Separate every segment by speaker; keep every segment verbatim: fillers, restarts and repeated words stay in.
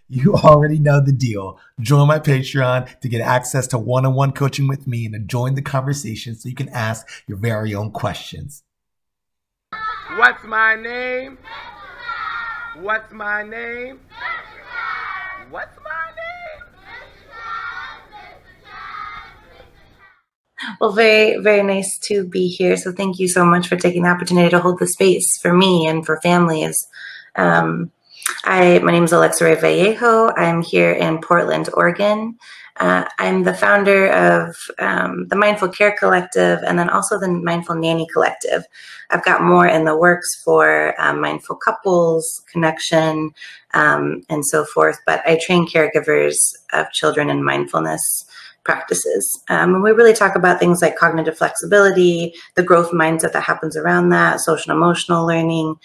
Speaker 1: You already know the deal. Join my Patreon to get access to one-on-one coaching with me and to join the conversation so you can ask your very own questions.
Speaker 2: What's my name? What's my name? What's my name?
Speaker 3: Well, very, very nice to be here. So thank you so much for taking the opportunity to hold the space for me and for families. Um, I, my name is Alexa Ray Vallejo. I'm here in Portland, Oregon. Uh, I'm the founder of um, the Mindful Care Collective and then also the Mindful Nanny Collective. I've got more in the works for um, mindful couples, connection, um, and so forth. But I train caregivers of children in mindfulness practices. Um, and we really talk about things like cognitive flexibility, the growth mindset that happens around that, social and emotional learning.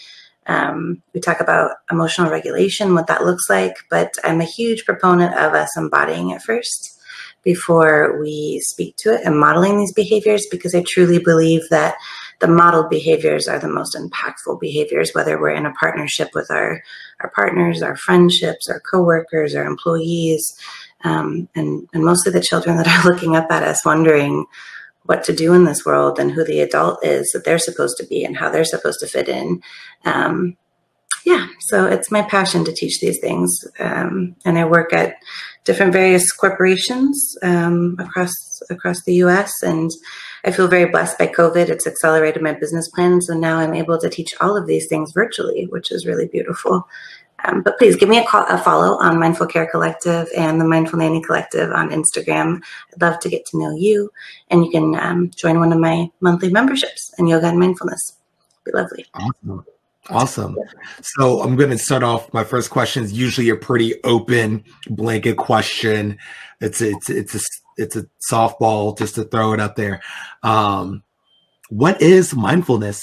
Speaker 3: Um, we talk about emotional regulation, what that looks like, but I'm a huge proponent of us embodying it first before we speak to it and modeling these behaviors, because I truly believe that the modeled behaviors are the most impactful behaviors, whether we're in a partnership with our, our partners, our friendships, our coworkers, our employees, um, and, and mostly the children that are looking up at us wondering what to do in this world and who the adult is that they're supposed to be and how they're supposed to fit in. Um, yeah, so it's my passion to teach these things. Um, and I work at different various corporations um, across across the U S, and I feel very blessed by COVID. It's accelerated my business plan. So now I'm able to teach all of these things virtually, which is really beautiful. Um, but please give me a, call, a follow on Mindful Care Collective and the Mindful Nanny Collective on Instagram. I'd love to get to know you, and you can um, join one of my monthly memberships in yoga and mindfulness. It'd be lovely.
Speaker 1: Awesome. Awesome. So I'm going to start off. My first question is usually a pretty open blanket question. It's it's it's a it's a softball just to throw it up there. Um, what is mindfulness?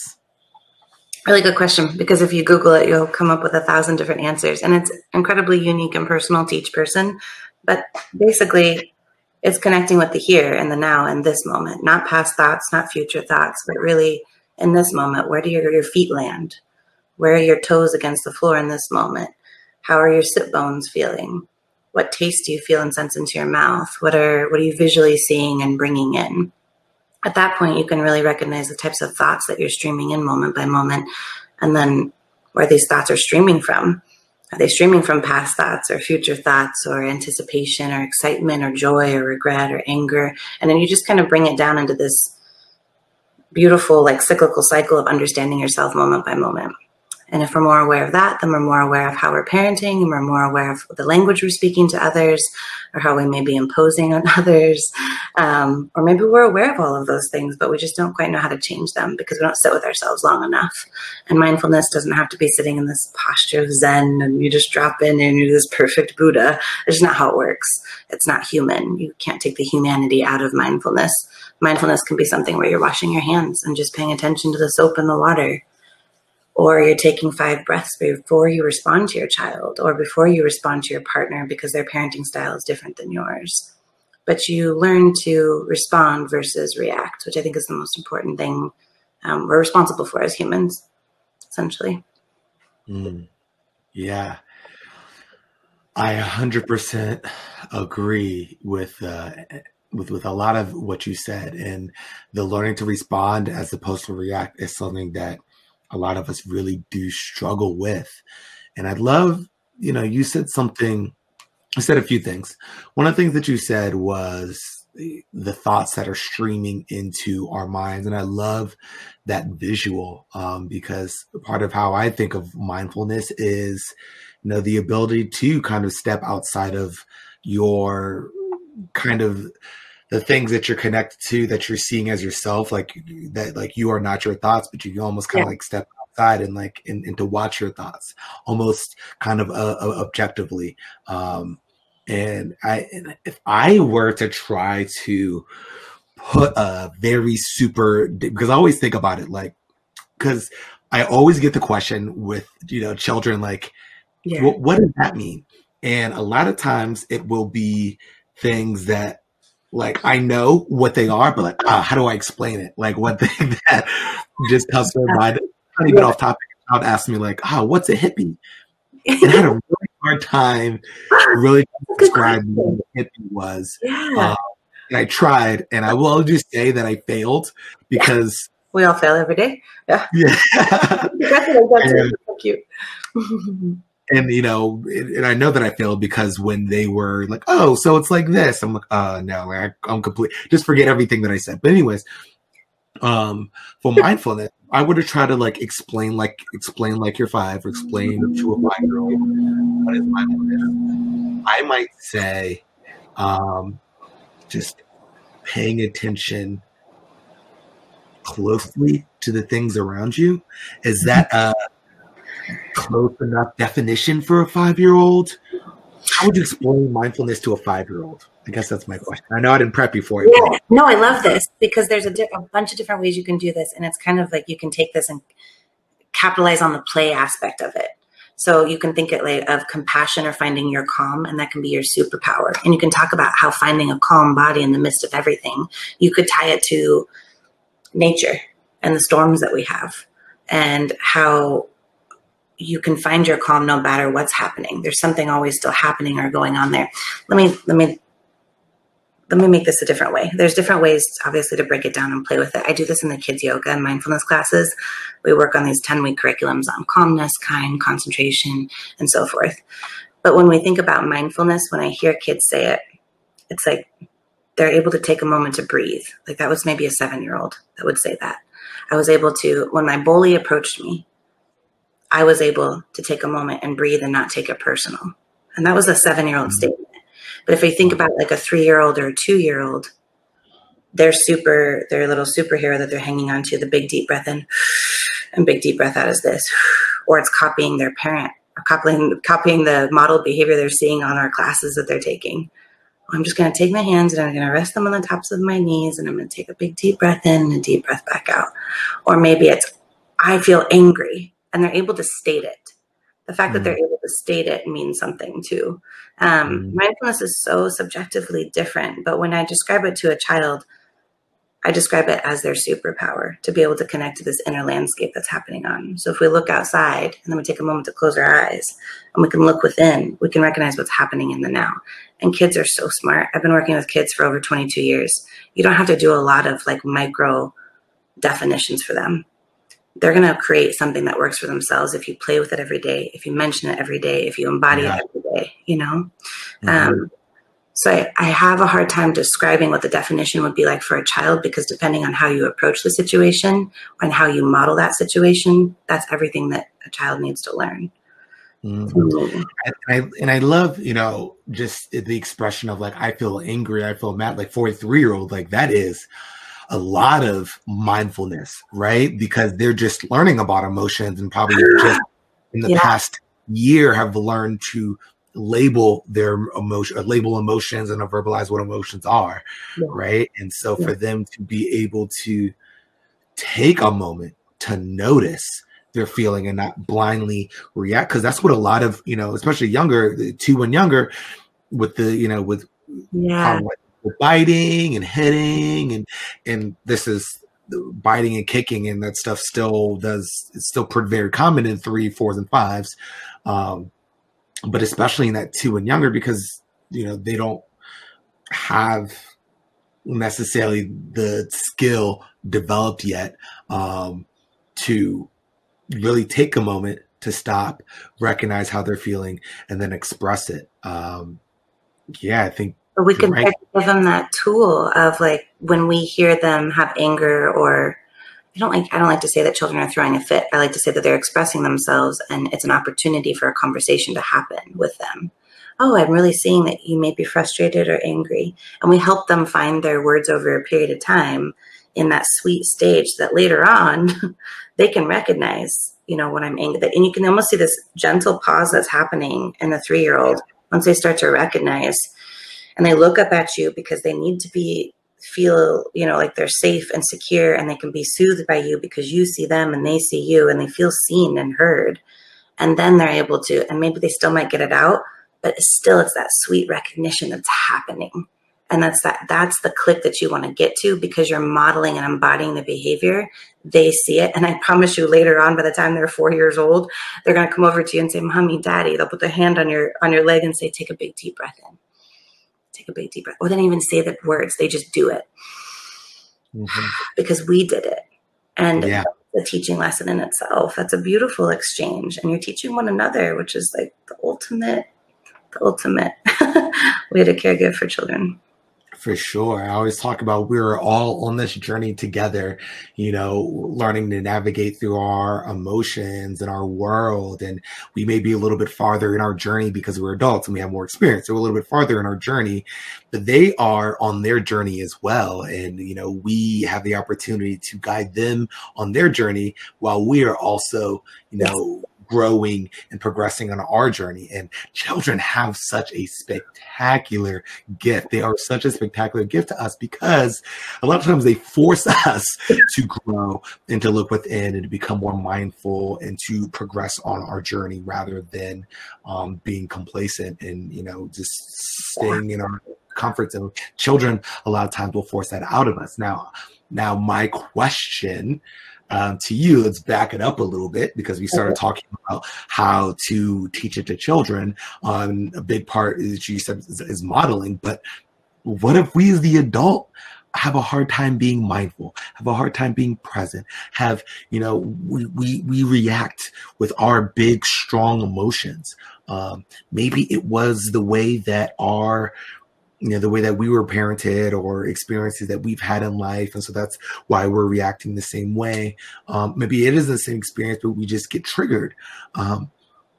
Speaker 3: Really good question, because if you Google it, you'll come up with a thousand different answers, and it's incredibly unique and personal to each person. But basically, it's connecting with the here and the now and this moment, not past thoughts, not future thoughts, but really in this moment. Where do your, your feet land? Where are your toes against the floor in this moment? How are your sit bones feeling? What taste do you feel and sense into your mouth? What are what are you visually seeing and bringing in? At that point, you can really recognize the types of thoughts that you're streaming in moment by moment, and then where these thoughts are streaming from. Are they streaming from past thoughts or future thoughts or anticipation or excitement or joy or regret or anger? And then you just kind of bring it down into this beautiful, like cyclical cycle of understanding yourself moment by moment. And if we're more aware of that, then we're more aware of how we're parenting, and we're more aware of the language we're speaking to others, or how we may be imposing on others. Um, or maybe we're aware of all of those things, but we just don't quite know how to change them because we don't sit with ourselves long enough. And mindfulness doesn't have to be sitting in this posture of Zen and you just drop in and you're this perfect Buddha. It's not how it works. It's not human. You can't take the humanity out of mindfulness. Mindfulness can be something where you're washing your hands and just paying attention to the soap in the water. Or you're taking five breaths before you respond to your child, or before you respond to your partner because their parenting style is different than yours. But you learn to respond versus react, which I think is the most important thing um, we're responsible for as humans, essentially.
Speaker 1: Mm, yeah. I one hundred percent agree with uh, with with a lot of what you said, and the learning to respond as opposed to react is something that a lot of us really do struggle with. And I'd love, you know, you said something, you said a few things. One of the things that you said was the, the thoughts that are streaming into our minds. And I love that visual um, because part of how I think of mindfulness is, you know, the ability to kind of step outside of your kind of the things that you're connected to, that you're seeing as yourself, like that, like you are not your thoughts, but you can almost kind of yeah. like step outside and like, and, and to watch your thoughts almost kind of uh, uh, objectively. Um, and I, and if I were to try to put a very super, because I always think about it, like, cause I always get the question with, you know, children, like, yeah. what, what does that mean? And a lot of times it will be things that, like, I know what they are, but like, uh, how do I explain it? Like one thing that just comes to mind, trying to get off topic, I would ask me like, oh, what's a hippie? And I had a really hard time really describing what hippie was.
Speaker 3: Yeah.
Speaker 1: Um, and I tried, and I will just say that I failed because
Speaker 3: we all fail every day. Yeah.
Speaker 1: Yeah.
Speaker 3: That's what I got to. So cute.
Speaker 1: And, you know, and I know that I failed because when they were like, oh, so it's like this, I'm like, uh, no, I, I'm complete. Just forget everything that I said. But anyways, um, for mindfulness, I would have tried to like explain, like explain like you're five or explain to a five-year-old what is mindfulness. I might say, um, just paying attention closely to the things around you. Is that a close enough definition for a five-year-old? How would you explain mindfulness to a five-year-old? I guess that's my question. I know I didn't prep you for it.
Speaker 3: Yeah. No, I love this because there's a, di- a bunch of different ways you can do this. And it's kind of like you can take this and capitalize on the play aspect of it. So you can think it like of compassion or finding your calm, and that can be your superpower. And you can talk about how finding a calm body in the midst of everything, you could tie it to nature and the storms that we have and how you can find your calm no matter what's happening. There's something always still happening or going on there. Let me, let me, let me make this a different way. There's different ways, obviously, to break it down and play with it. I do this in the kids yoga and mindfulness classes. We work on these ten week curriculums on calmness, kind, concentration, and so forth. But when we think about mindfulness, when I hear kids say it, it's like they're able to take a moment to breathe. Like that was maybe a seven-year-old that would say that. I was able to, when my bully approached me, I was able to take a moment and breathe and not take it personal. And that was a seven-year-old mm-hmm. statement. But if you think about like a three-year-old or a two-year-old, they're super, they're a little superhero that they're hanging on to. The big deep breath in and big deep breath out is this. Or it's copying their parent or copying, copying the model behavior they're seeing on our classes that they're taking. I'm just going to take my hands and I'm going to rest them on the tops of my knees and I'm going to take a big deep breath in and a deep breath back out. Or maybe it's, I feel angry. And they're able to state it. The fact mm. that they're able to state it means something too. Um, mm. Mindfulness is so subjectively different, but when I describe it to a child, I describe it as their superpower to be able to connect to this inner landscape that's happening on. So if we look outside and then we take a moment to close our eyes and we can look within, we can recognize what's happening in the now. And kids are so smart. I've been working with kids for over twenty-two years. You don't have to do a lot of like micro definitions for them. They're going to create something that works for themselves if you play with it every day, if you mention it every day, if you embody yeah. it every day, you know? Mm-hmm. Um, so I, I have a hard time describing what the definition would be like for a child because depending on how you approach the situation and how you model that situation, that's everything that a child needs to learn.
Speaker 1: Mm-hmm. Mm-hmm. And, I, and I love, you know, just the expression of like, I feel angry, I feel mad, like for a three-year-old, like that is a lot of mindfulness, right? Because they're just learning about emotions and probably just in the yeah. past year have learned to label their emotion, label emotions and verbalize what emotions are, yeah. right? And so yeah. for them to be able to take a moment to notice their feeling and not blindly react, because that's what a lot of, you know, especially younger, two and younger, with the, you know, with
Speaker 3: yeah.
Speaker 1: biting and hitting and and this is biting and kicking and that stuff still does it's still pretty very common in three, fours, and fives, um, but especially in that two and younger because you know they don't have necessarily the skill developed yet um, to really take a moment to stop, recognize how they're feeling, and then express it. Um, yeah, I think.
Speaker 3: But we can
Speaker 1: right.
Speaker 3: give them that tool of like when we hear them have anger or I don't like I don't like to say that children are throwing a fit. I like to say that they're expressing themselves and it's an opportunity for a conversation to happen with them. Oh, I'm really seeing that you may be frustrated or angry. And we help them find their words over a period of time in that sweet stage that later on they can recognize, you know, when I'm angry. And you can almost see this gentle pause that's happening in the three-year-old once they start to recognize. And they look up at you because they need to be feel, you know, like they're safe and secure and they can be soothed by you because you see them and they see you and they feel seen and heard. And then they're able to, and maybe they still might get it out, but it's still, it's that sweet recognition that's happening. And that's that, that's the click that you want to get to, because you're modeling and embodying the behavior. They see it. And I promise you, later on, by the time they're four years old, they're going to come over to you and say, Mommy, Daddy. They'll put their hand on your, on your leg and say, take a big deep breath in. Take a big deep breath. Or they don't even say the words. They just do it. Mm-hmm. Because we did it. And yeah. The teaching lesson in itself. That's a beautiful exchange. And you're teaching one another, which is like the ultimate, the ultimate way to care give for children.
Speaker 1: For sure. I always talk about we're all on this journey together, you know, learning to navigate through our emotions and our world. And we may be a little bit farther in our journey because we're adults and we have more experience. So we're a little bit farther in our journey, but they are on their journey as well. And, you know, we have the opportunity to guide them on their journey while we are also, you know, growing and progressing on our journey. And children have such a spectacular gift. They are such a spectacular gift to us because a lot of times they force us to grow and to look within and to become more mindful and to progress on our journey rather than um, being complacent and, you know, just staying in our comfort zone. Children, a lot of times, will force that out of us. Now, now my question Um, to you, let's back it up a little bit, because we started talking about how to teach it to children. Um, a big part is, you said, is, is modeling. But what if we as the adult have a hard time being mindful, have a hard time being present, have, you know, we, we, we react with our big, strong emotions. Um, maybe it was the way that our you know, the way that we were parented or experiences that we've had in life. And so that's why we're reacting the same way. Um, maybe it is the same experience, but we just get triggered. Um,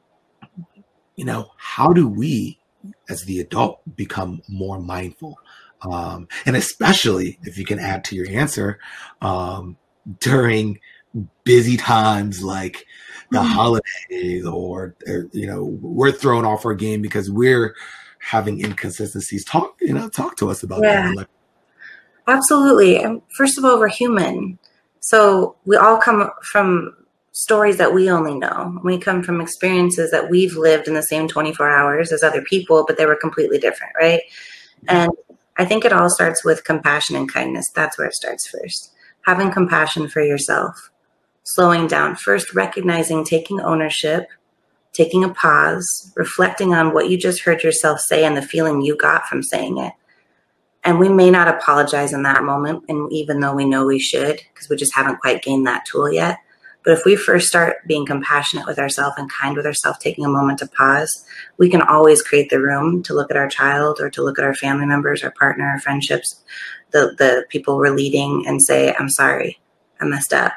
Speaker 1: you know, how do we as the adult become more mindful? Um, and especially if you can add to your answer, um, during busy times like the mm-hmm. holidays or, or, you know, we're thrown off our game because we're having inconsistencies. Talk, you know, talk to us about
Speaker 3: yeah.
Speaker 1: that.
Speaker 3: Absolutely. And first of all, we're human. So we all come from stories that we only know. We come from experiences that we've lived in the same twenty-four hours as other people, but they were completely different, right? Yeah. And I think it all starts with compassion and kindness. That's where it starts first. Having compassion for yourself, slowing down, first recognizing, taking ownership, taking a pause, reflecting on what you just heard yourself say and the feeling you got from saying it. And we may not apologize in that moment, and even though we know we should, because we just haven't quite gained that tool yet. But if we first start being compassionate with ourselves and kind with ourselves, taking a moment to pause, we can always create the room to look at our child or to look at our family members, our partner, our friendships, the, the people we're leading, and say, I'm sorry, I messed up.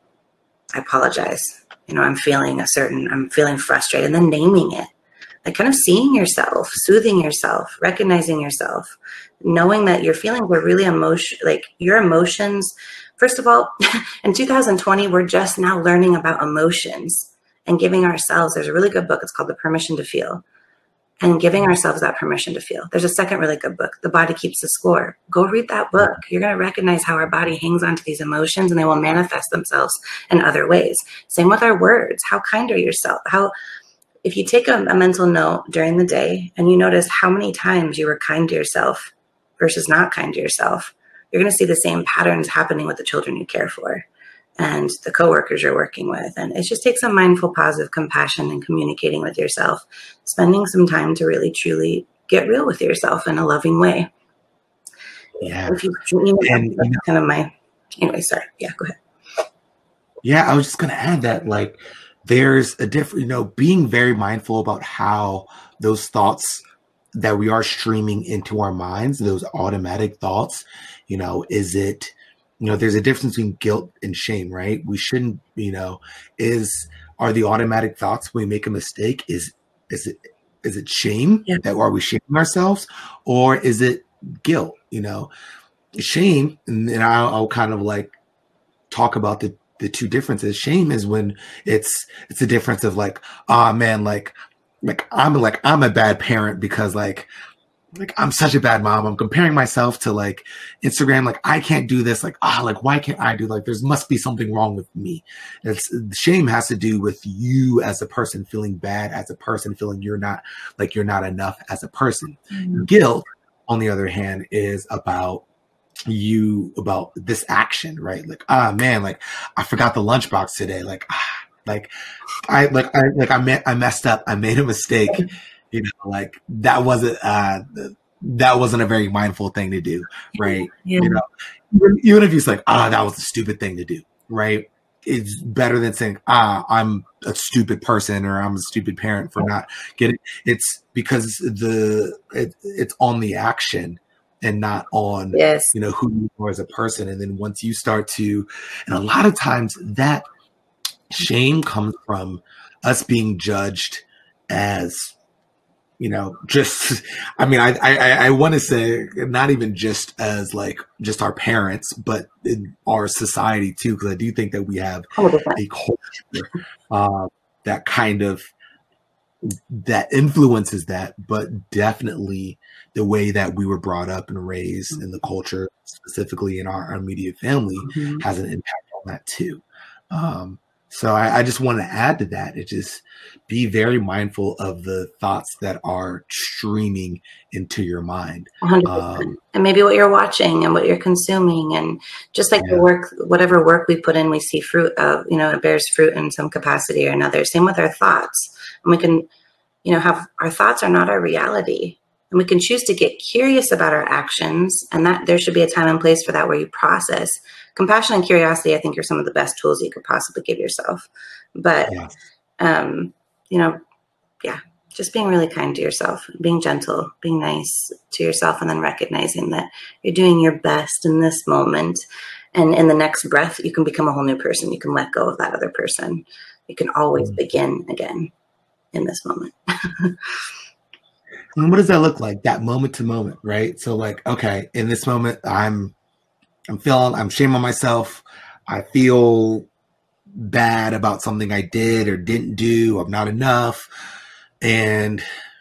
Speaker 3: I apologize. You know, I'm feeling a certain, I'm feeling frustrated, and then naming it, like kind of seeing yourself, soothing yourself, recognizing yourself, knowing that your feelings were really emotion, like your emotions. First of all, in two thousand twenty, we're just now learning about emotions and giving ourselves, there's a really good book. It's called The Permission to Feel, and giving ourselves that permission to feel. There's a second really good book, The Body Keeps the Score. Go read that book. You're going to recognize how our body hangs onto these emotions, and they will manifest themselves in other ways. Same with our words. How kind are yourself? How, if you take a, a mental note during the day and you notice how many times you were kind to yourself versus not kind to yourself, you're going to see the same patterns happening with the children you care for and the coworkers you're working with. And it just takes a mindful, positive compassion and communicating with yourself, spending some time to really, truly get real with yourself in a loving way.
Speaker 1: Yeah.
Speaker 3: If you, you know, and, that's you know, kind of my, anyway, sorry. Yeah, go ahead.
Speaker 1: Yeah, I was just going to add that, like, there's a different, you know, being very mindful about how those thoughts that we are streaming into our minds, those automatic thoughts, you know, is it, you know, there's a difference between guilt and shame, right? We shouldn't, you know, is, are the automatic thoughts when we make a mistake, is, is it, is it shame yeah. that are we shaming ourselves, or is it guilt? You know, shame, and then I'll, I'll kind of like talk about the, the two differences. Shame is when it's, it's a difference of like, oh man, like, like I'm like, I'm a bad parent because like, like I'm such a bad mom. I'm comparing myself to like Instagram. Like I can't do this. Like, ah, oh, like, why can't I do, like, there's must be something wrong with me. It's shame has to do with you as a person feeling bad as a person, feeling you're not, like you're not enough as a person. Mm-hmm. Guilt on the other hand, is about you, about this action, right? Like, ah, man, like I forgot the lunchbox today. Like, ah, like I, like I, like I met, I messed up. I made a mistake. You know, like that wasn't, uh, that wasn't a very mindful thing to do, right?
Speaker 3: Yeah.
Speaker 1: You know, even, even if he's like, ah, that was a stupid thing to do, right? It's better than saying, ah, I'm a stupid person or I'm a stupid parent for not getting. It's because the it, it's on the action and not on,
Speaker 3: yes.
Speaker 1: you know, who you are as a person. And then once you start to, and a lot of times that shame comes from us being judged as, you know, just, I mean, I, I, I want to say not even just as like just our parents, but in our society too, because I do think that we have
Speaker 3: one hundred percent
Speaker 1: a culture uh, that kind of, that influences that, but definitely the way that we were brought up and raised in the culture, specifically in our, our immediate family,
Speaker 3: mm-hmm.
Speaker 1: has an impact on that too. Um, so I, I just want to add to that. It just be very mindful of the thoughts that are streaming into your mind.
Speaker 3: one hundred percent Um, and maybe what you're watching and what you're consuming, and just like
Speaker 1: yeah.
Speaker 3: the work, whatever work we put in, we see fruit of, you know, it bears fruit in some capacity or another. Same with our thoughts. And we can, you know, have, our thoughts are not our reality. And we can choose to get curious about our actions, and that there should be a time and place for that, where you process. Compassion and curiosity, I think, are some of the best tools you could possibly give yourself. But,
Speaker 1: yeah.
Speaker 3: um, you know, yeah, just being really kind to yourself, being gentle, being nice to yourself, and then recognizing that you're doing your best in this moment. And in the next breath, you can become a whole new person. You can let go of that other person. You can always mm. begin again in this moment.
Speaker 1: And what does that look like? That moment to moment, right? So like, okay, in this moment, I'm, I'm feeling, I'm shaming myself. I feel bad about something I did or didn't do. I'm not enough. And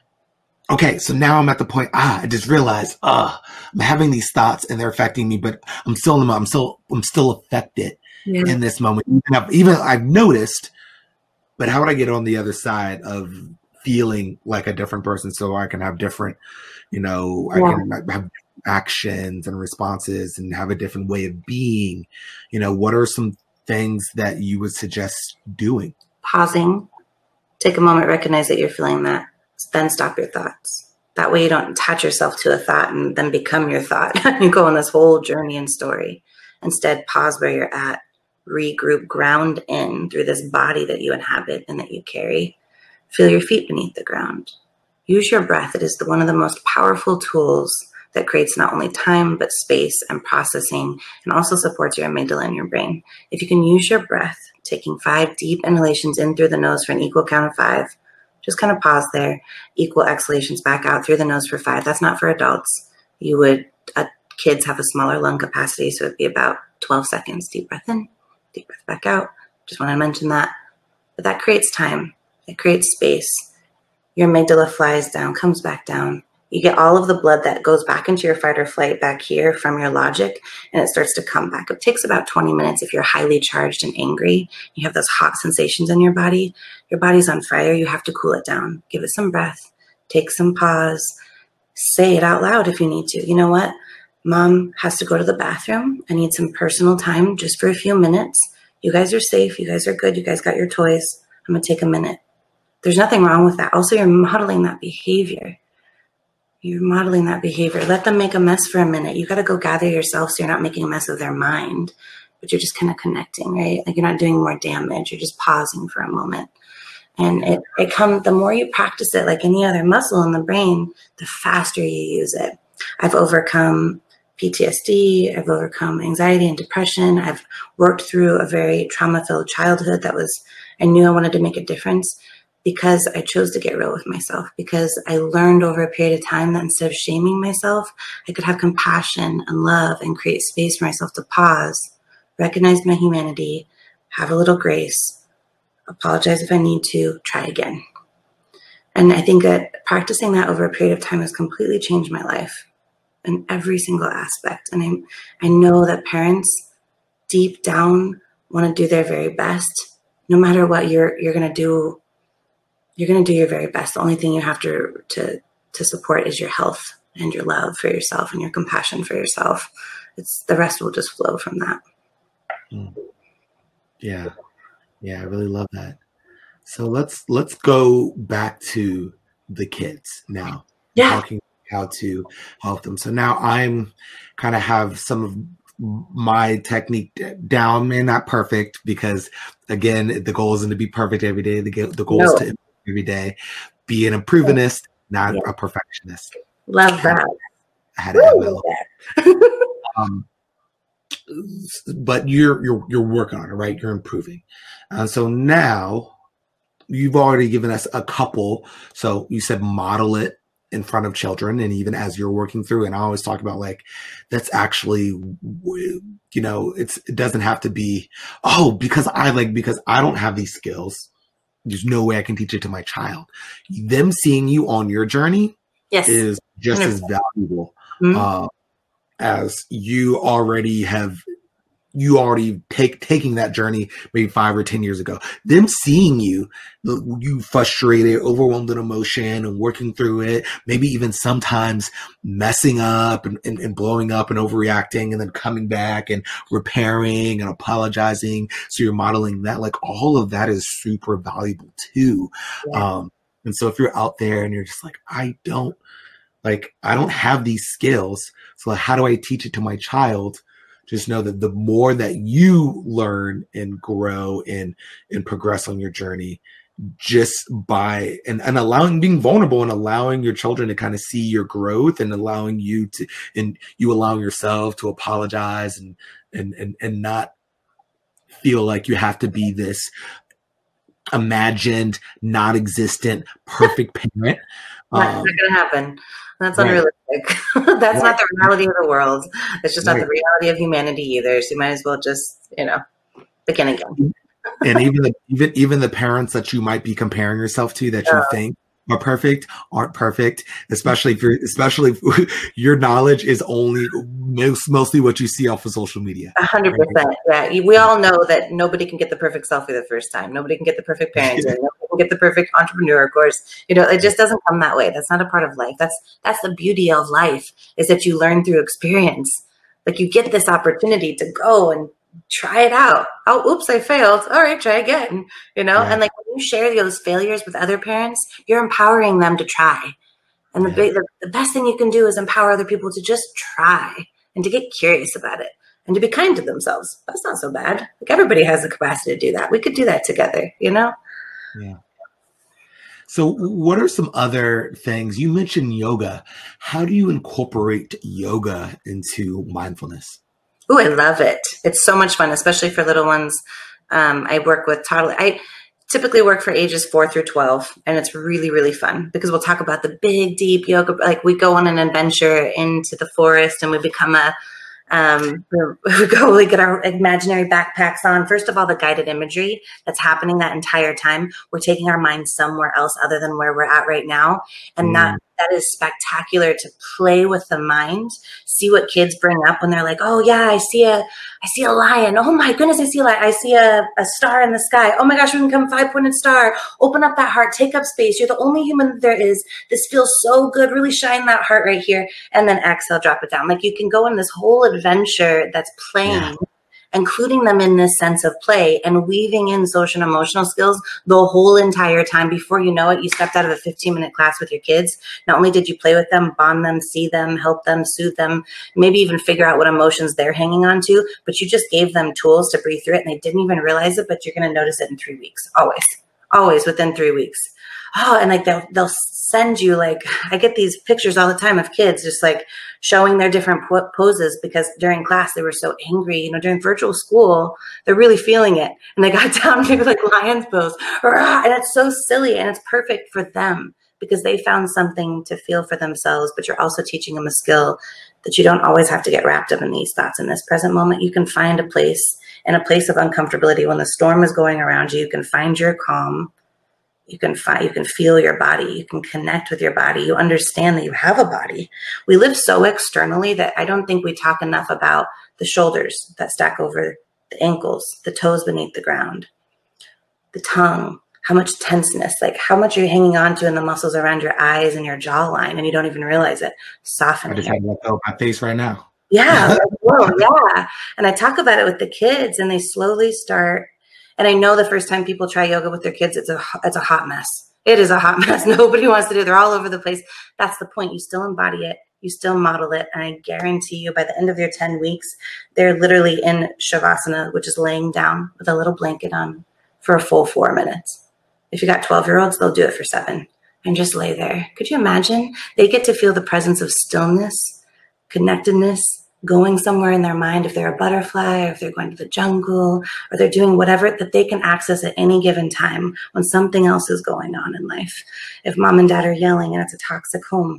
Speaker 1: okay, so now I'm at the point, ah, I just realized, ah, I'm having these thoughts and they're affecting me, but I'm still in the, I'm still, I'm still affected yeah. in this moment. Even I've, even I've noticed, but how would I get on the other side of feeling like a different person so I can have different, you know, I yeah. can have actions and responses and have a different way of being? You know, what are some things that you would suggest doing?
Speaker 3: Pausing, take a moment, recognize that you're feeling that, then stop your thoughts. That way you don't attach yourself to a thought and then become your thought. You go on this whole journey and story. Instead, pause where you're at, regroup, ground in through this body that you inhabit and that you carry. Feel your feet beneath the ground. Use your breath. It is the, one of the most powerful tools that creates not only time, but space and processing, and also supports your amygdala in your brain. If you can use your breath, taking five deep inhalations in through the nose for an equal count of five, just kind of pause there, equal exhalations back out through the nose for five. That's not for adults. You would, uh, kids have a smaller lung capacity, so it'd be about twelve seconds. Deep breath in, deep breath back out. Just want to mention that. But that creates time. It creates space. Your amygdala flies down, comes back down. You get all of the blood that goes back into your fight or flight back here from your logic, and it starts to come back. It takes about twenty minutes if you're highly charged and angry. You have those hot sensations in your body. Your body's on fire. You have to cool it down. Give it some breath. Take some pause. Say it out loud if you need to. You know what? Mom has to go to the bathroom. I need some personal time just for a few minutes. You guys are safe. You guys are good. You guys got your toys. I'm going to take a minute. There's nothing wrong with that. Also, you're modeling that behavior. You're modeling that behavior. Let them make a mess for a minute. You got to go gather yourself so you're not making a mess of their mind, but you're just kind of connecting, right? Like you're not doing more damage. You're just pausing for a moment. And it, it comes, the more you practice it, like any other muscle in the brain, the faster you use it. I've overcome P T S D. I've overcome anxiety and depression. I've worked through a very trauma-filled childhood that was, I knew I wanted to make a difference, because I chose to get real with myself, because I learned over a period of time that instead of shaming myself, I could have compassion and love and create space for myself to pause, recognize my humanity, have a little grace, apologize if I need to, try again. And I think that practicing that over a period of time has completely changed my life in every single aspect. And I, I know that parents deep down want to do their very best. No matter what you're, you're going to do, You're going to do your very best. The only thing you have to, to to support is your health and your love for yourself and your compassion for yourself. It's the rest will just flow from that.
Speaker 1: Mm. Yeah. Yeah. I really love that. So let's, let's go back to the kids now.
Speaker 3: Yeah.
Speaker 1: Talking how to help them. So now I'm kind of have some of my technique down, and not perfect, because again, the goal isn't to be perfect every day. The, the goal no. is to improve every day, be an improvementist, not yeah. a perfectionist.
Speaker 3: Love that.
Speaker 1: I had to have my um, but you're, you're, you're working on it, right? You're improving. And uh, so now you've already given us a couple. So you said model it in front of children, and even as you're working through, and I always talk about like, that's actually, you know, it's, it doesn't have to be, oh, because I like, because I don't have these skills, there's no way I can teach it to my child. Them seeing you on your journey yes. is just one hundred percent as valuable mm-hmm. uh, as you already have, you already take taking that journey maybe five or ten years ago. Them seeing you, you frustrated, overwhelmed in emotion and working through it, maybe even sometimes messing up and, and, and blowing up and overreacting, and then coming back and repairing and apologizing. So you're modeling that, like all of that is super valuable too. Yeah. Um, and so if you're out there and you're just like, I don't, like, I don't have these skills, so how do I teach it to my child? Just know that the more that you learn and grow and, and progress on your journey, just by, and, and allowing, being vulnerable and allowing your children to kind of see your growth, and allowing you to, and you allowing yourself to apologize and, and, and, and not feel like you have to be this imagined, not existent, perfect parent.
Speaker 3: That's um, not going to happen. That's unrealistic. Right. That's right. Not the reality of the world. It's just right. not the reality of humanity either. So you might as well just, you know, begin again.
Speaker 1: And even the, even even the parents that you might be comparing yourself to, that you oh. think are perfect, aren't perfect. Especially if you're, especially if your knowledge is only most, mostly what you see off of social media.
Speaker 3: A hundred percent. Yeah, we all know that nobody can get the perfect selfie the first time. Nobody can get the perfect parent. Nobody can get the perfect entrepreneur course. You know, it just doesn't come that way. That's not a part of life. That's that's the beauty of life, is that you learn through experience. Like, you get this opportunity to go and try it out. Oh, oops, I failed. All right, try again. You know, yeah. And like, when you share those failures with other parents, you're empowering them to try. And the, yeah. big, the the best thing you can do is empower other people to just try and to get curious about it and to be kind to themselves. That's not so bad. Like, everybody has the capacity to do that. We could do that together, you know?
Speaker 1: Yeah. So what are some other things? You mentioned yoga. How do you incorporate yoga into mindfulness?
Speaker 3: Oh, I love it. It's so much fun, especially for little ones. Um, I work with toddlers. I typically work for ages four through twelve, and it's really, really fun because we'll talk about the big, deep yoga. Like, we go on an adventure into the forest, and we become a, um, we go, we get our imaginary backpacks on. First of all, the guided imagery that's happening that entire time, we're taking our mind somewhere else other than where we're at right now. And mm. that, that is spectacular, to play with the mind, see what kids bring up when they're like, oh yeah, I see a, I see a lion. Oh my goodness, I see a lion. I see a, a star in the sky. Oh my gosh, we can become a five-pointed star. Open up that heart, take up space. You're the only human that there is. This feels so good. Really shine that heart right here. And then exhale, drop it down. Like, you can go in this whole adventure that's playing, yeah. including them in this sense of play and weaving in social and emotional skills the whole entire time. Before you know it, you stepped out of a fifteen minute class with your kids. Not only did you play with them, bond them, see them, help them, soothe them, maybe even figure out what emotions they're hanging on to, but you just gave them tools to breathe through it, and they didn't even realize it, but you're going to notice it in three weeks. Always, always within three weeks. Oh, and like they'll, they'll send you, like, I get these pictures all the time of kids just like showing their different po- poses because during class they were so angry, you know, during virtual school, they're really feeling it. And they got down to like lion's pose, and it's so silly, and it's perfect for them because they found something to feel for themselves, but you're also teaching them a skill that you don't always have to get wrapped up in these thoughts in this present moment. You can find a place, in a place of uncomfortability when the storm is going around you. You can find your calm. You can find, you can feel your body. You can connect with your body. You understand that you have a body. We live so externally that I don't think we talk enough about the shoulders that stack over the ankles, the toes beneath the ground, the tongue, how much tenseness, like how much you're hanging on to in the muscles around your eyes and your jawline, and you don't even realize it. Softening.
Speaker 1: I just had to let go of my face right now.
Speaker 3: Yeah, whoa, yeah. And I talk about it with the kids, and they slowly start. And I know the first time people try yoga with their kids, it's a it's a hot mess. It is a hot mess. Nobody wants to do it. They're all over the place. That's the point. You still embody it. You still model it. And I guarantee you by the end of their ten weeks, they're literally in Shavasana, which is laying down with a little blanket on for a full four minutes. If you got twelve-year-olds, they'll do it for seven and just lay there. Could you imagine? They get to feel the presence of stillness, connectedness, going somewhere in their mind, if they're a butterfly, or if they're going to the jungle, or they're doing whatever that they can access at any given time when something else is going on in life. If mom and dad are yelling and it's a toxic home,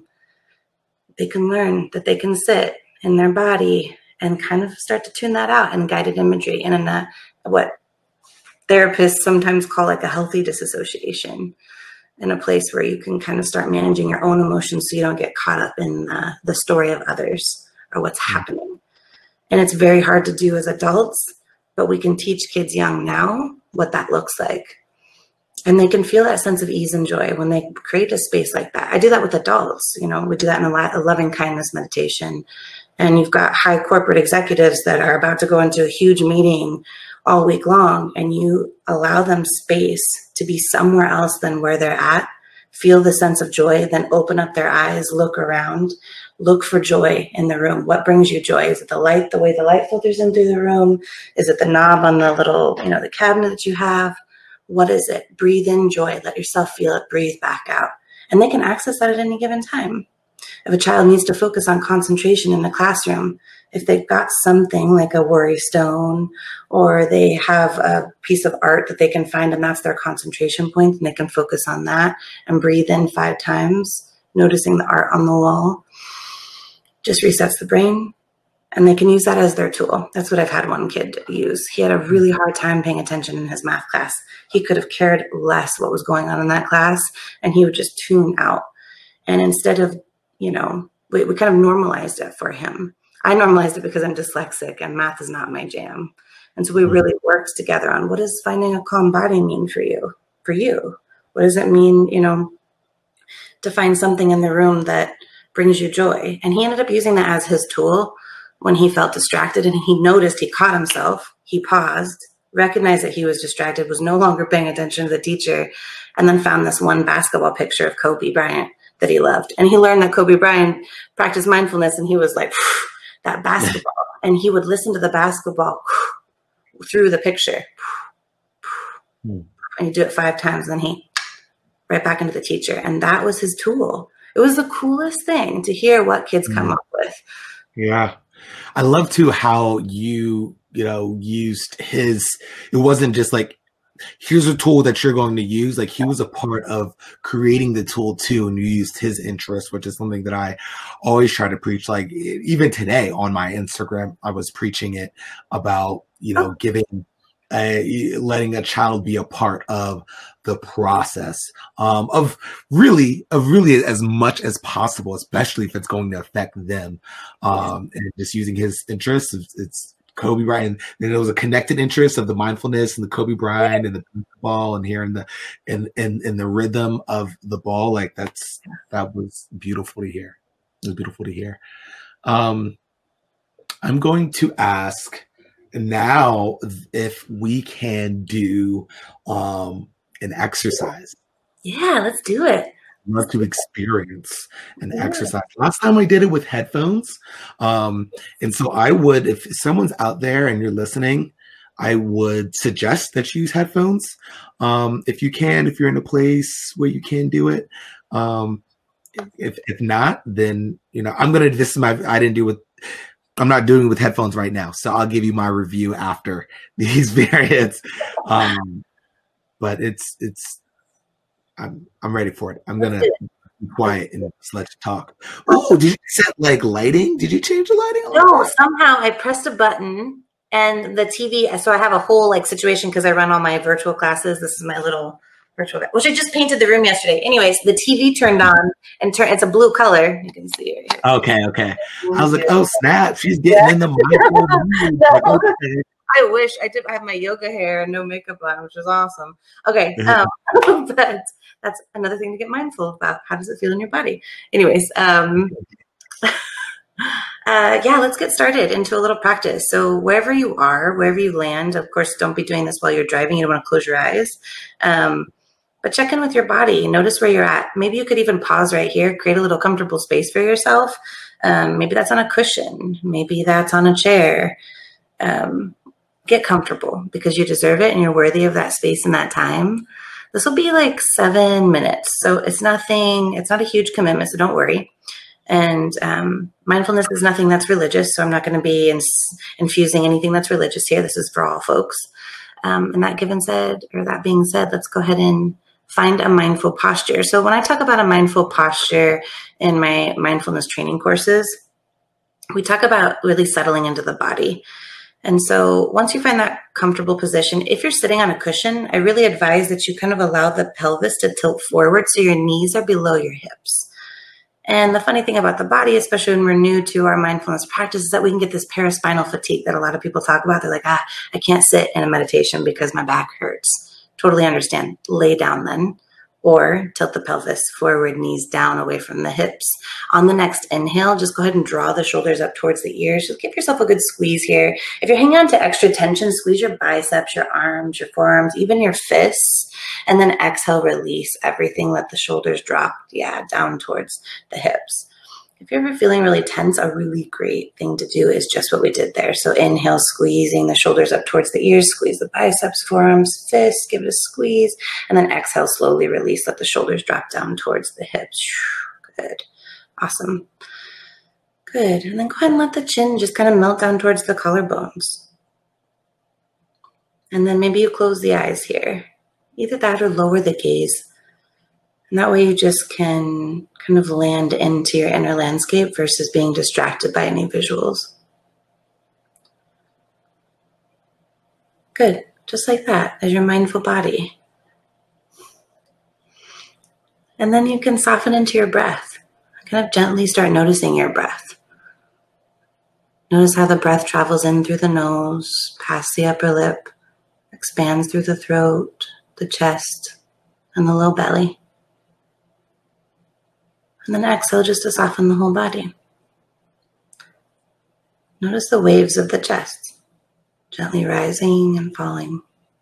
Speaker 3: they can learn that they can sit in their body and kind of start to tune that out in guided imagery and in a, what therapists sometimes call like a healthy disassociation, in a place where you can kind of start managing your own emotions so you don't get caught up in uh, the story of others or what's happening. And it's very hard to do as adults, but we can teach kids young now what that looks like. And they can feel that sense of ease and joy when they create a space like that. I do that with adults. You know, we do that in a, a loving kindness meditation. And you've got high corporate executives that are about to go into a huge meeting all week long, and you allow them space to be somewhere else than where they're at, feel the sense of joy, then open up their eyes, look around, look for joy in the room. What brings you joy? Is it the light, the way the light filters in through the room? Is it the knob on the little, you know, the cabinet that you have? What is it? Breathe in joy. Let yourself feel it. Breathe back out. And they can access that at any given time. If a child needs to focus on concentration in the classroom, if they've got something like a worry stone, or they have a piece of art that they can find and that's their concentration point, and they can focus on that and breathe in five times, noticing the art on the wall, just resets the brain. And they can use that as their tool. That's what I've had one kid use. He had a really hard time paying attention in his math class. He could have cared less what was going on in that class, and he would just tune out. And instead of, you know, we, we kind of normalized it for him. I normalized it because I'm dyslexic and math is not my jam. And so we really worked together on, what does finding a calm body mean for you? For you, what does it mean, you know, to find something in the room that brings you joy? And he ended up using that as his tool when he felt distracted, and he noticed, he caught himself, he paused, recognized that he was distracted, was no longer paying attention to the teacher, and then found this one basketball picture of Kobe Bryant that he loved. And he learned that Kobe Bryant practiced mindfulness, and he was like, that basketball. And he would listen to the basketball through the picture. And he'd do it five times, then he right back into the teacher. And that was his tool. It was the coolest thing to hear what kids come up with.
Speaker 1: Yeah. I love too how you, you know, used his, it wasn't just like, here's a tool that you're going to use. Like, he was a part of creating the tool too, and you used his interest, which is something that I always try to preach. Like, even today on my Instagram, I was preaching it about, you know, giving, a, letting a child be a part of the process um, of really, of really as much as possible, especially if it's going to affect them. Um, and just using his interests, it's, it's Kobe Bryant. And there was a connected interest of the mindfulness and the Kobe Bryant and the ball and hearing the and and and the rhythm of the ball. Like, that's that was beautiful to hear. It was beautiful to hear. Um, I'm going to ask now if we can do um, an exercise.
Speaker 3: Yeah, let's do it.
Speaker 1: Love to experience an yeah. exercise. Last time I did it with headphones. Um, and so I would, if someone's out there and you're listening, I would suggest that you use headphones. Um, if you can, if you're in a place where you can do it. Um, if, if not, then, you know, I'm going to, this is my, I didn't do it. I'm not doing it with headphones right now. So I'll give you my review after these variants. Um, but it's, it's, I'm I'm ready for it. I'm gonna be quiet and just let you talk. Oh, did you set like lighting? Did you change the lighting?
Speaker 3: No, somehow I pressed a button and the T V. So I have a whole like situation because I run all my virtual classes. This is my little virtual, which I just painted the room yesterday. Anyways, the T V turned on and turn. It's a blue color. You can see it.
Speaker 1: Okay, okay. I was like, oh snap, she's getting yeah. in the microphone. Like, okay.
Speaker 3: I wish I did. I have my yoga hair and no makeup on, which is awesome. Okay, um, but that's another thing to get mindful about. How does it feel in your body? Anyways, um, uh, yeah, let's get started into a little practice. So wherever you are, wherever you land, of course, don't be doing this while you're driving. You don't want to close your eyes. Um, but check in with your body. Notice where you're at. Maybe you could even pause right here, create a little comfortable space for yourself. Um, maybe that's on a cushion. Maybe that's on a chair. Um, get comfortable because you deserve it and you're worthy of that space and that time. This will be like seven minutes. So it's nothing, it's not a huge commitment, so don't worry. And um, mindfulness is nothing that's religious, so I'm not going to be ins- infusing anything that's religious here. This is for all folks. Um, and that given said, or that being said, let's go ahead and find a mindful posture. So when I talk about a mindful posture in my mindfulness training courses, we talk about really settling into the body. And so once you find that comfortable position, if you're sitting on a cushion, I really advise that you kind of allow the pelvis to tilt forward so your knees are below your hips. And the funny thing about the body, especially when we're new to our mindfulness practice, is that we can get this paraspinal fatigue that a lot of people talk about. They're like, ah, I can't sit in a meditation because my back hurts. Totally understand. Lay down then. Or tilt the pelvis forward, knees down, away from the hips. On the next inhale, just go ahead and draw the shoulders up towards the ears. Just give yourself a good squeeze here. If you're hanging on to extra tension, squeeze your biceps, your arms, your forearms, even your fists. And then exhale, release everything. Let the shoulders drop, yeah, down towards the hips. If you're ever feeling really tense, a really great thing to do is just what we did there. So inhale, squeezing the shoulders up towards the ears, squeeze the biceps, forearms, fists, give it a squeeze, and then exhale, slowly release, let the shoulders drop down towards the hips. Good. Awesome. Good. And then go ahead and let the chin just kind of melt down towards the collarbones. And then maybe you close the eyes here. Either that or lower the gaze. And that way you just can kind of land into your inner landscape versus being distracted by any visuals. Good. Just like that, as your mindful body. And then you can soften into your breath. Kind of gently start noticing your breath. Notice how the breath travels in through the nose, past the upper lip, expands through the throat, the chest, and the low belly. And then exhale just to soften the whole body. Notice the waves of the chest, gently rising and falling.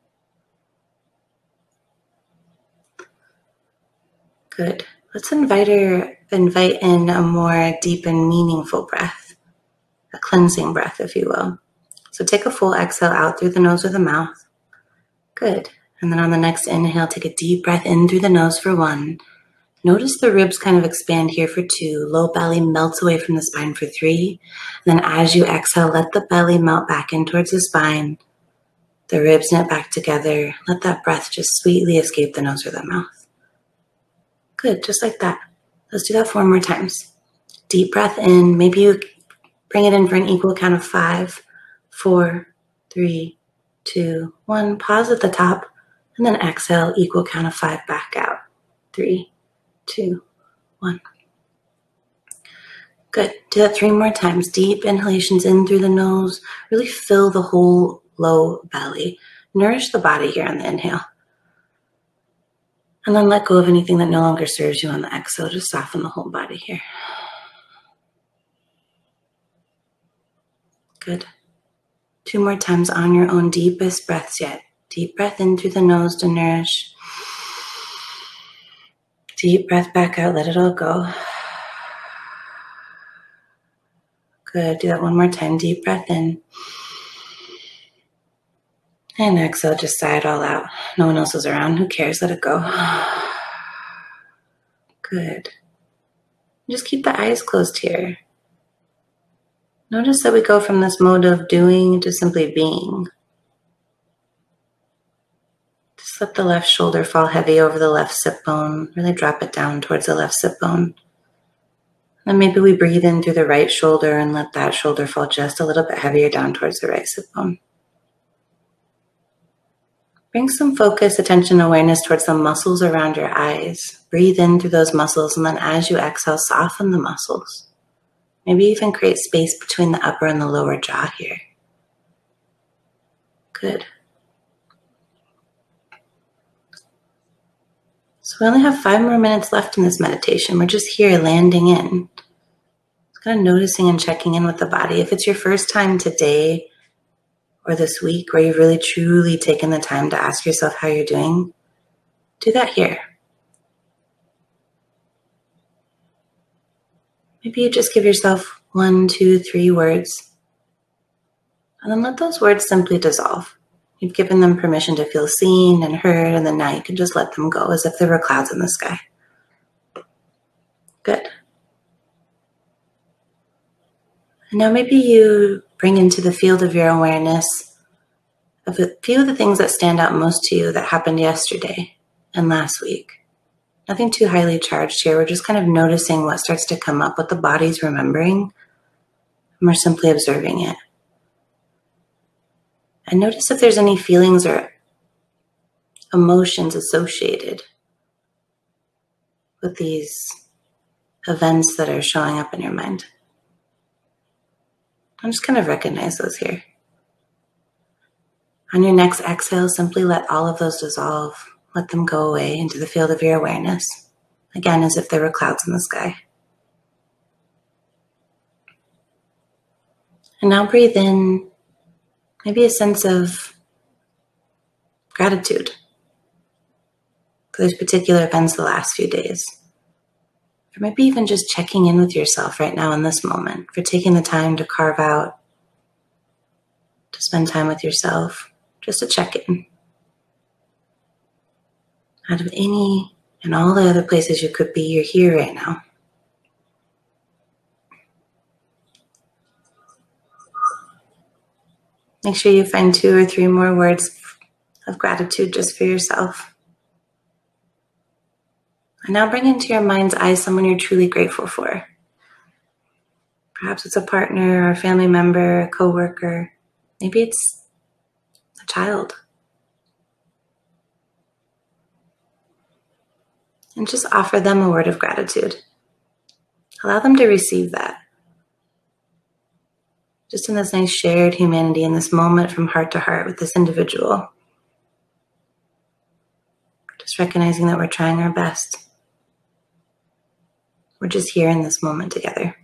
Speaker 3: Good. Let's invite her, invite in a more deep and meaningful breath, a cleansing breath, if you will. So take a full exhale out through the nose or the mouth. Good. And then on the next inhale, take a deep breath in through the nose for one. Notice the ribs kind of expand here for two. Low belly melts away from the spine for three. And then as you exhale, let the belly melt back in towards the spine. The ribs knit back together. Let that breath just sweetly escape the nose or the mouth. Good, just like that. Let's do that four more times. Deep breath in. Maybe you bring it in for an equal count of five, four, three, two, one. Pause at the top. And then exhale, equal count of five back out. Three, two, one. Good. Do that three more times. Deep inhalations in through the nose. Really fill the whole low belly. Nourish the body here on the inhale. And then let go of anything that no longer serves you on the exhale. Just soften the whole body here. Good. Two more times on your own deepest breaths yet. Deep breath in through the nose to nourish. Deep breath back out. Let it all go. Good. Do that one more time. Deep breath in. And exhale. Just sigh it all out. No one else is around. Who cares? Let it go. Good. Just keep the eyes closed here. Notice that we go from this mode of doing to simply being. Just let the left shoulder fall heavy over the left sit bone. Really drop it down towards the left sit bone. Then maybe we breathe in through the right shoulder and let that shoulder fall just a little bit heavier down towards the right sit bone. Bring some focus, attention, awareness towards the muscles around your eyes. Breathe in through those muscles, and then as you exhale, soften the muscles. Maybe even create space between the upper and the lower jaw here. Good. So we only have five more minutes left in this meditation. We're just here landing in. Just kind of noticing and checking in with the body. If it's your first time today or this week where you've really truly taken the time to ask yourself how you're doing, do that here. Maybe you just give yourself one, two, three words, and then let those words simply dissolve. You've given them permission to feel seen and heard, and then now you can just let them go as if there were clouds in the sky. Good. And now maybe you bring into the field of your awareness of a few of the things that stand out most to you that happened yesterday and last week. Nothing too highly charged here. We're just kind of noticing what starts to come up, what the body's remembering, and we're simply observing it. And notice if there's any feelings or emotions associated with these events that are showing up in your mind. And just kind of recognize those here. On your next exhale, simply let all of those dissolve. Let them go away into the field of your awareness. Again, as if there were clouds in the sky. And now breathe in maybe a sense of gratitude for those particular events the last few days. Or maybe even just checking in with yourself right now in this moment, for taking the time to carve out, to spend time with yourself, just to check in. Out of any and all the other places you could be, you're here right now. Make sure you find two or three more words of gratitude just for yourself. And now bring into your mind's eye someone you're truly grateful for. Perhaps it's a partner or a family member, a coworker. Maybe it's a child. And just offer them a word of gratitude. Allow them to receive that. Just in this nice shared humanity, in this moment from heart to heart with this individual. Just recognizing that we're trying our best. We're just here in this moment together.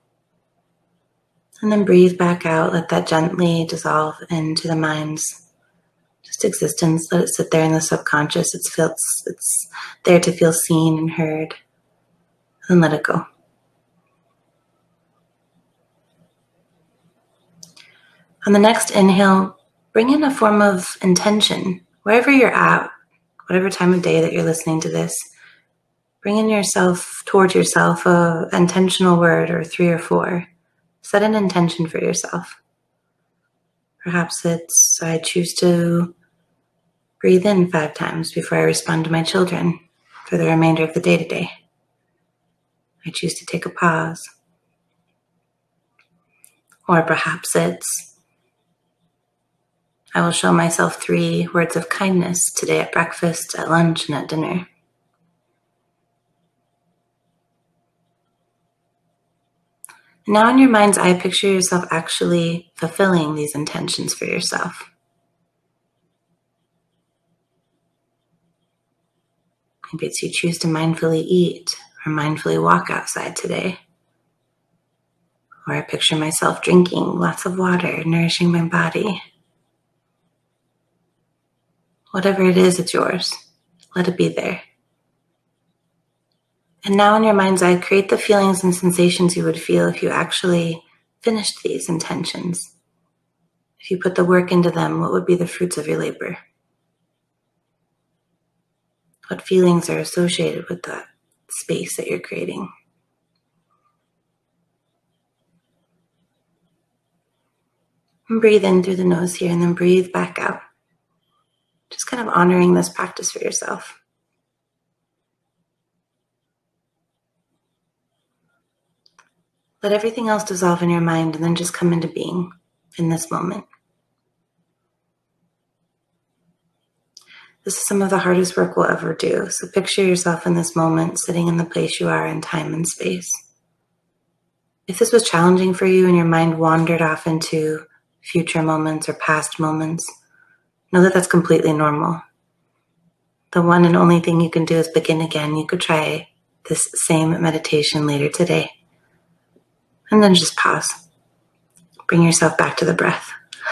Speaker 3: And then breathe back out. Let that gently dissolve into the mind's just existence. Let it sit there in the subconscious. It's, feels, it's there to feel seen and heard. And let it go. On the next inhale, bring in a form of intention. Wherever you're at, whatever time of day that you're listening to this, bring in yourself, towards yourself, a intentional word or three or four. Set an intention for yourself. Perhaps it's, I choose to breathe in five times before I respond to my children for the remainder of the day today. I choose to take a pause. Or perhaps it's, I will show myself three words of kindness today at breakfast, at lunch, and at dinner. Now in your mind's eye, picture yourself actually fulfilling these intentions for yourself. Maybe it's you choose to mindfully eat or mindfully walk outside today. Or I picture myself drinking lots of water, nourishing my body. Whatever it is, it's yours. Let it be there. And now in your mind's eye, create the feelings and sensations you would feel if you actually finished these intentions. If you put the work into them, what would be the fruits of your labor? What feelings are associated with that space that you're creating? And breathe in through the nose here and then breathe back out. Just kind of honoring this practice for yourself. Let everything else dissolve in your mind and then just come into being in this moment. This is some of the hardest work we'll ever do. So picture yourself in this moment, sitting in the place you are in time and space. If this was challenging for you and your mind wandered off into future moments or past moments, know that that's completely normal. The one and only thing you can do is begin again. You could try this same meditation later today. And then just pause. Bring yourself back to the breath.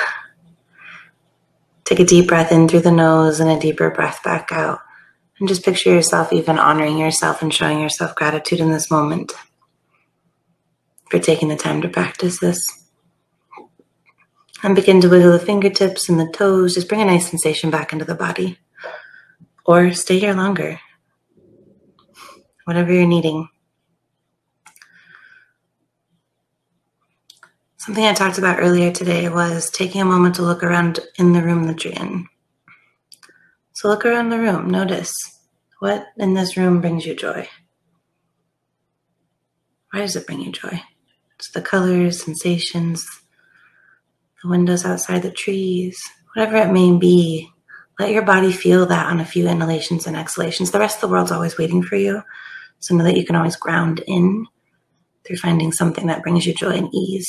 Speaker 3: Take a deep breath in through the nose and a deeper breath back out. And just picture yourself even honoring yourself and showing yourself gratitude in this moment for taking the time to practice this. And begin to wiggle the fingertips and the toes. Just bring a nice sensation back into the body. Or stay here longer. Whatever you're needing. Something I talked about earlier today was taking a moment to look around in the room that you're in. So look around the room. Notice what in this room brings you joy. Why does it bring you joy? It's the colors, sensations, the windows outside, the trees, whatever it may be. Let your body feel that on a few inhalations and exhalations. The rest of the world's always waiting for you. So know that you can always ground in through finding something that brings you joy and ease.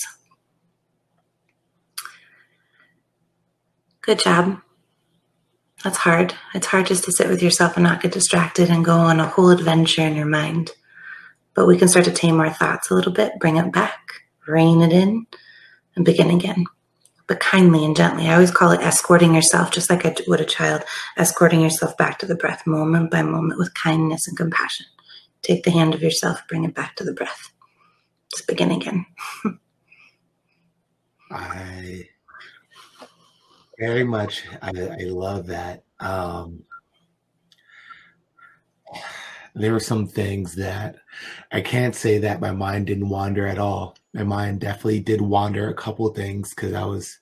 Speaker 3: Good job. That's hard. It's hard just to sit with yourself and not get distracted and go on a whole adventure in your mind. But we can start to tame our thoughts a little bit, bring it back, rein it in, and begin again. But kindly and gently. I always call it escorting yourself, just like I would a child, escorting yourself back to the breath moment by moment with kindness and compassion. Take the hand of yourself, bring it back to the breath. Just begin again.
Speaker 1: I very much, I, I love that. Um, there were some things that I can't say that my mind didn't wander at all. My mind definitely did wander a couple of things because I was,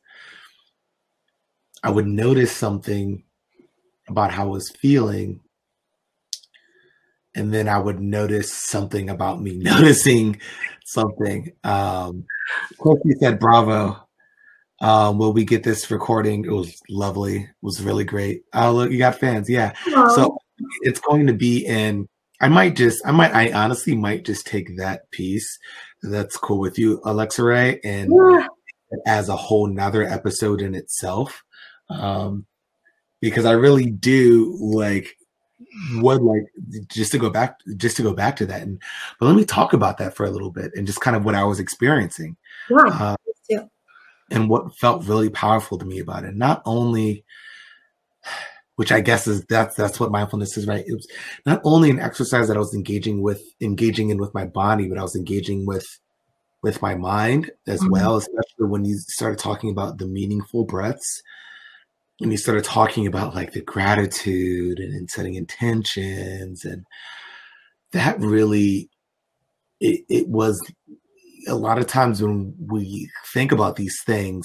Speaker 1: I would notice something about how I was feeling. And then I would notice something about me noticing something. Um, Quincy said, bravo. Um, will we get this recording? It was lovely. It was really great. Oh, look, you got fans. Yeah. Aww. So it's going to be in, I might just, I might, I honestly might just take that piece. That's cool with you, Alexa Ray, and yeah. As a whole nother episode in itself. Um, because I really do like, would like just to go back, just to go back to that. And, but let me talk about that for a little bit and just kind of what I was experiencing.
Speaker 3: Yeah. Uh, yeah.
Speaker 1: And what felt really powerful to me about it, not only, which I guess is that's that's what mindfulness is, right? It was not only an exercise that I was engaging with, engaging in with my body, but I was engaging with with my mind as mm-hmm. well. Especially when you started talking about the meaningful breaths, when you started talking about like the gratitude and, and setting intentions, and that really, it, it was. A lot of times when we think about these things,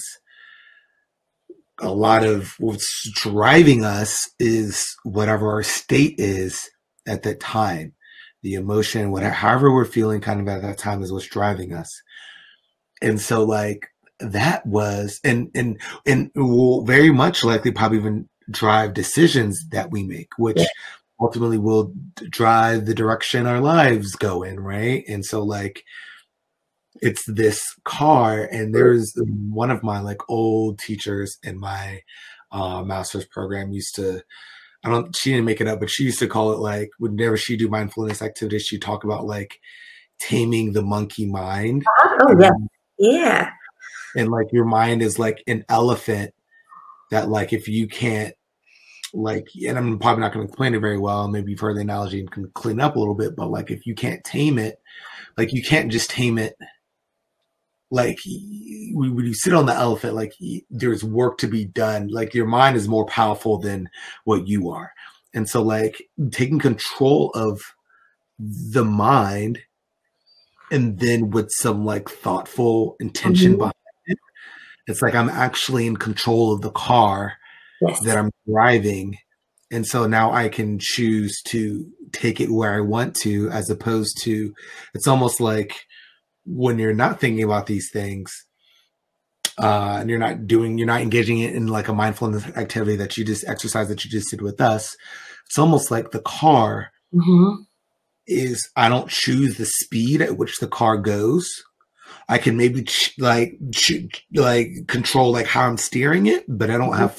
Speaker 1: a lot of what's driving us is whatever our state is at that time. The emotion, whatever, however we're feeling kind of at that time is what's driving us. And so like that was, and, and, and will very much likely probably even drive decisions that we make, which yeah. ultimately will drive the direction our lives go in. Right. And so like, it's this car, and there's one of my like old teachers in my uh, master's program used to, I don't, she didn't make it up, but she used to call it like, whenever she do mindfulness activities, she'd talk about like taming the monkey mind.
Speaker 3: Oh, yeah. Yeah.
Speaker 1: And like your mind is like an elephant that like, if you can't like, and I'm probably not going to explain it very well, maybe you've heard the analogy and can clean up a little bit, but like, if you can't tame it, like you can't just tame it. Like when you sit on the elephant, like there's work to be done. Like your mind is more powerful than what you are. And so like taking control of the mind and then with some like thoughtful intention mm-hmm. behind it, it's like I'm actually in control of the car yes. that I'm driving. And so now I can choose to take it where I want to, as opposed to, it's almost like, when you're not thinking about these things, uh, and you're not doing, you're not engaging it in like a mindfulness activity that you just exercise that you just did with us. It's almost like the car mm-hmm. is, I don't choose the speed at which the car goes. I can maybe ch- like, ch- like control like how I'm steering it, but I don't have full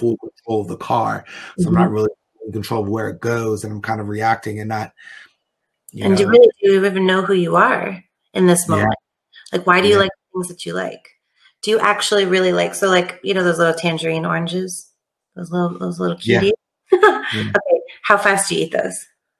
Speaker 1: control of the car. So
Speaker 3: Mm-hmm.
Speaker 1: I'm not really in control of where it goes, and I'm kind of reacting and not, you
Speaker 3: and
Speaker 1: know.
Speaker 3: do you really do you even know who you are in this moment? Yeah. Like, why do you yeah. like things that you like? Do you actually really like, so like, you know, those little tangerine oranges, those little, those little cuties? Yeah. yeah. Okay. How fast do you eat those?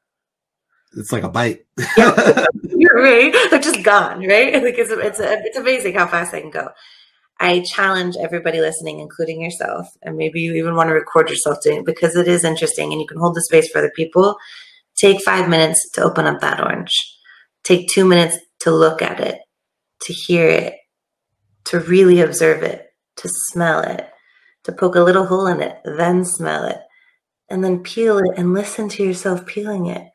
Speaker 1: It's like a bite.
Speaker 3: Yeah, you're right. They're just gone, right? Like it's, it's, it's amazing how fast they can go. I challenge everybody listening, including yourself, and maybe you even want to record yourself doing it because it is interesting and you can hold the space for other people. Take five minutes to open up that orange. Take two minutes to look at it, to hear it, to really observe it, to smell it, to poke a little hole in it, then smell it, and then peel it and listen to yourself peeling it.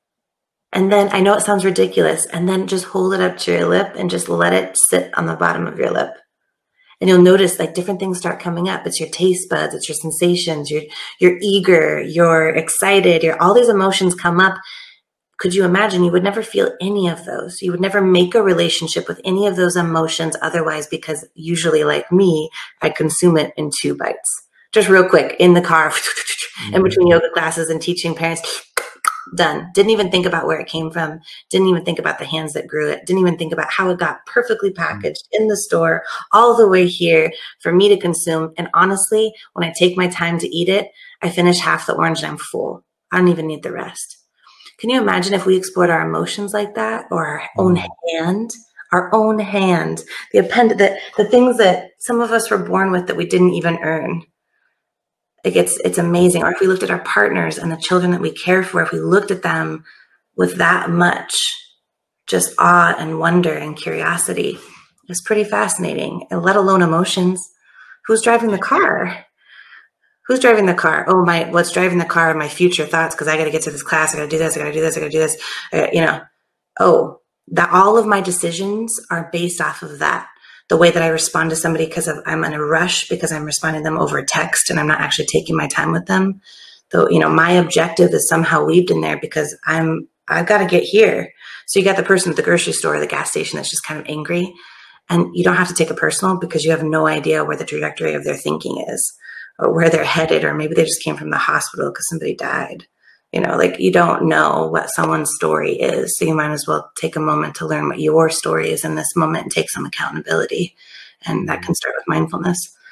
Speaker 3: And then, I know it sounds ridiculous, and then just hold it up to your lip and just let it sit on the bottom of your lip. And you'll notice like different things start coming up. It's your taste buds, it's your sensations, you're, you're eager, you're excited, you're, all these emotions come up. Could you imagine you would never feel any of those? You would never make a relationship with any of those emotions otherwise, because usually, like me, I consume it in two bites. Just real quick, in the car, in between yoga classes and teaching parents, done. Didn't even think about where it came from. Didn't even think about the hands that grew it. Didn't even think about how it got perfectly packaged in the store, all the way here for me to consume. And honestly, when I take my time to eat it, I finish half the orange and I'm full. I don't even need the rest. Can you imagine if we explored our emotions like that, or our own hand, our own hand, the append, the, the things that some of us were born with that we didn't even earn? Like it's, it's amazing. Or if we looked at our partners and the children that we care for, if we looked at them with that much just awe and wonder and curiosity, it's pretty fascinating, and let alone emotions. Who's driving the car? Who's driving the car? Oh, my, what's driving the car? My future thoughts, because I got to get to this class. I got to do this. I got to do this. I got to do this. Uh, you know, oh, that all of my decisions are based off of that. The way that I respond to somebody because of, I'm in a rush because I'm responding to them over text and I'm not actually taking my time with them. Though, you know, my objective is somehow weaved in there because I'm, I've got to get here. So you got the person at the grocery store or the gas station that's just kind of angry, and you don't have to take it personal because you have no idea where the trajectory of their thinking is, or where they're headed, or maybe they just came from the hospital because somebody died. You know, like you don't know what someone's story is. So you might as well take a moment to learn what your story is in this moment and take some accountability. And that can start with mindfulness.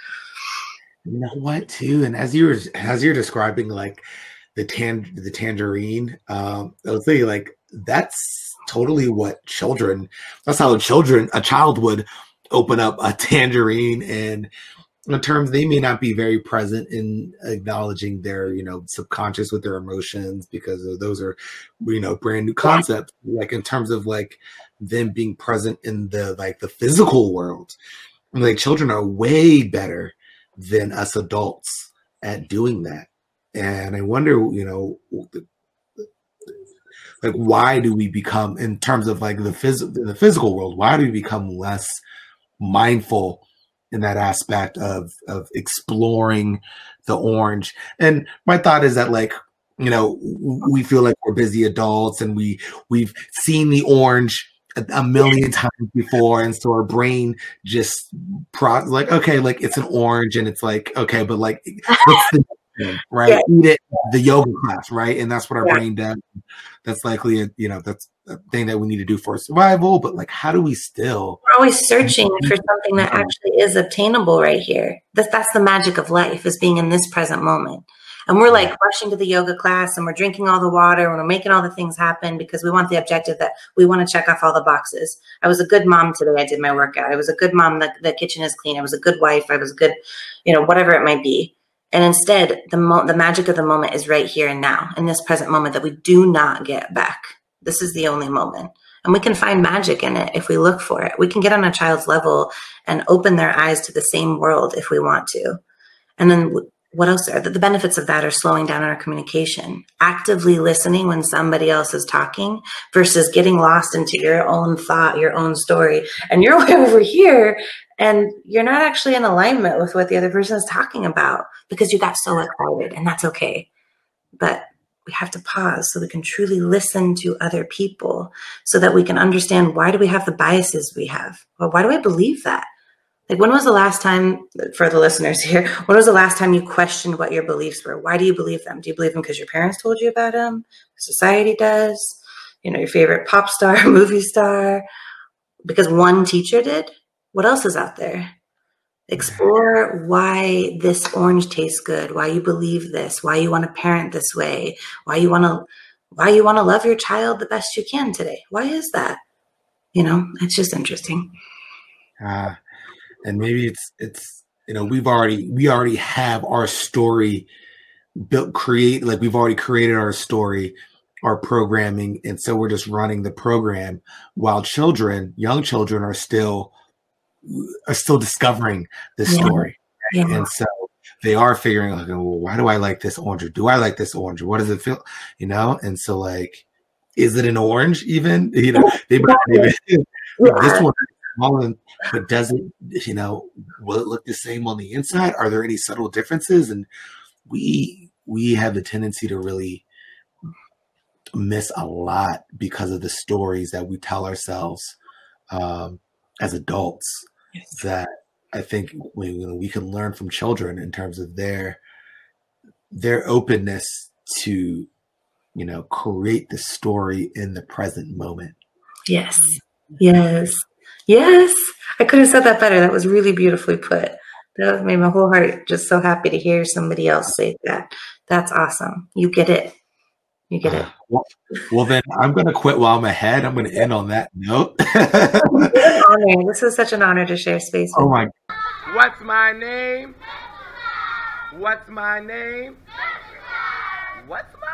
Speaker 1: You know what, too? And as you were, as you're describing like the tan, the tangerine, um, I was thinking like, that's totally what children, that's how children, a child would open up a tangerine, and in terms, they may not be very present in acknowledging their, you know, subconscious with their emotions, because those are, you know, brand new concepts. Like in terms of like them being present in the, like the physical world, like children are way better than us adults at doing that. And I wonder, you know, like, why do we become, in terms of like the phys- the physical world, why do we become less mindful in that aspect of, of exploring the orange? And my thought is that, like, you know, we feel like we're busy adults and we, we've seen the orange a, a million times before. And so our brain just pro like, okay, like it's an orange and it's like, okay, but like, what's the thing, right? Yeah. Eat it, the yoga class, right? And that's what our yeah. brain does. That's likely, a, you know, that's a thing that we need to do for survival. But like, how do we still?
Speaker 3: We're always searching for something that actually is obtainable right here. That's, that's the magic of life, is being in this present moment. And we're like rushing to the yoga class and we're drinking all the water and we're making all the things happen because we want the objective that we want to check off all the boxes. I was a good mom today. I did my workout. I was a good mom. The, the kitchen is clean. I was a good wife. I was a good, you know, whatever it might be. And instead, the mo- the magic of the moment is right here and now, in this present moment that we do not get back. This is the only moment. And we can find magic in it if we look for it. We can get on a child's level and open their eyes to the same world if we want to. And then what else are the, the benefits of that are slowing down our communication, actively listening when somebody else is talking versus getting lost into your own thought, your own story. And you're way over here and you're not actually in alignment with what the other person is talking about because you got so excited, and that's okay. But we have to pause so we can truly listen to other people so that we can understand, why do we have the biases we have? Well, why do I believe that? Like, when was the last time, for the listeners here, when was the last time you questioned what your beliefs were? Why do you believe them? Do you believe them because your parents told you about them? Society does? You know, your favorite pop star, movie star? Because one teacher did? What else is out there? Explore why this orange tastes good, why you believe this, why you want to parent this way, why you want to, why you want to love your child the best you can today. Why is that? You know, it's just interesting.
Speaker 1: Uh, and maybe it's, it's, you know, we've already, we already have our story built, create, like we've already created our story, our programming. And so we're just running the program while children, young children are still, are still discovering the story.
Speaker 3: Yeah.
Speaker 1: Right?
Speaker 3: Yeah.
Speaker 1: And so they are figuring out, well, why do I like this orange? Or do I like this orange? Or what does it feel? You know? And so, like, is it an orange even? You know, they might even,
Speaker 3: Yeah.
Speaker 1: this one, but does it, you know, will it look the same on the inside? Are there any subtle differences? And we, we have the tendency to really miss a lot because of the stories that we tell ourselves um, as adults. Yes. That I think we, you know, we can learn from children in terms of their their openness to, you know, create the story in the present moment.
Speaker 3: Yes, yes, yes. I could have said that better. That was really beautifully put. That made my whole heart just so happy to hear somebody else say that. That's awesome. You get it. You get it.
Speaker 1: Uh, well, well, then I'm going to quit while I'm ahead. I'm going to end on that note.
Speaker 3: This was such an honor to share space with.
Speaker 1: Oh my.
Speaker 2: What's my name? What's my name? What's my